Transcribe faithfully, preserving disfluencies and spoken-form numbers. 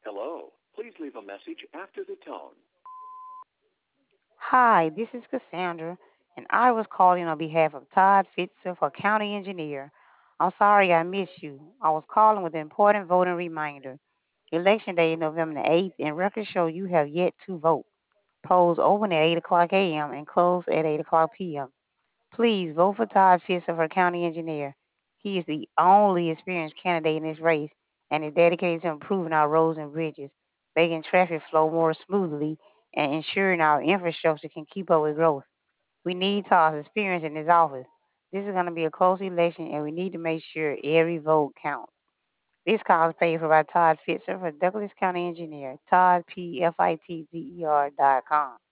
Hello. Please leave a message after the tone. Hi, this is Cassandra, and I was calling on behalf of Todd Fitzer for County Engineer. I'm sorry I missed you. I was calling with an important voting reminder. Election Day is November the eighth, and records show you have yet to vote. Polls open at eight o'clock a m and close at eight o'clock p m Please vote for Todd Fitzer for County Engineer. He is the only experienced candidate in this race and is dedicated to improving our roads and bridges, making traffic flow more smoothly, and ensuring our infrastructure can keep up with growth. We need Todd's experience in this office. This is going to be a close election, and we need to make sure every vote counts. This call is paid for by Todd Fitzer for Douglas County Engineer, Todd, P F I T Z E R dot com.